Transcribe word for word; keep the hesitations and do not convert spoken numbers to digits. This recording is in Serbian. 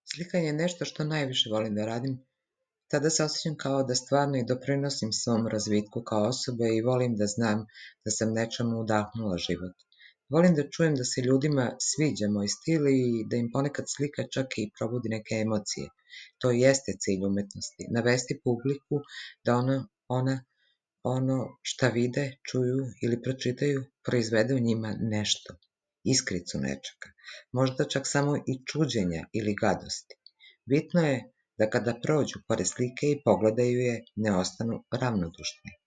Slikanje je nešto što najviše volim da radim. Tada se osjećam kao da stvarno i doprinosim svom razvitku kao osobe i volim da znam da sam nečemu udahnula život. Volim da čujem da se ljudima sviđa moj stil i da im ponekad slika čak i probudi neke emocije. To i jeste cilj umetnosti, navesti publiku da ona, ona ono šta vide, čuju ili pročitaju proizvede u njima nešto, iskricu nečega, možda čak samo i čuđenja ili gadosti. Bitno je da kada prođu pored slike i pogledaju je, ne ostanu ravnodušni.